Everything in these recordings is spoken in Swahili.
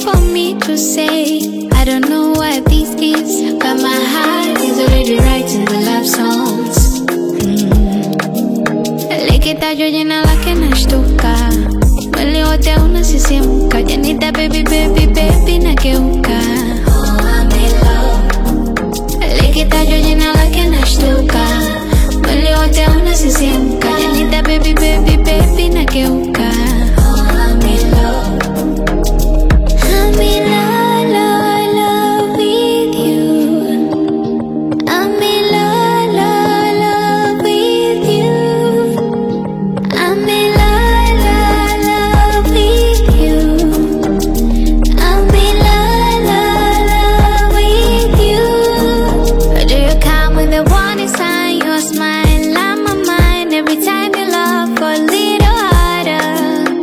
for me to say. I don't know why this is, but my heart is already writing the love songs. Likita yo llena la que nashtuka. Mwili wote unasisimka. Janita baby baby baby nageuka. Oh, I'm in love. Likita yo llena la que nashtuka. Mwili wote unasisimka. Janita baby baby baby nageuka. Oh, I'm in love. I'm in love, love, love with you. I'm in love, love, love with you. I'm in love, love, love with you. I'm in love, love, love with you. Do you come with a warning sign? Your smile on my mind every time you laugh a little harder.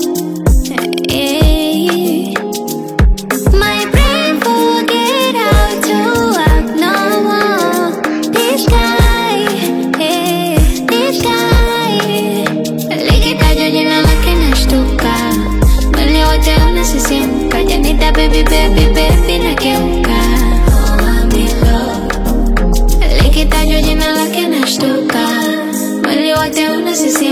Yeah. My brain forget how to act no more. This guy, yeah, this guy. Likita yo llena la que nashtuka. Mwili wote unasisimka. Janita baby baby baby nageuka. Oh, I'm in love. Likita yo llena la que nashtuka. Mwili wote unasisimka.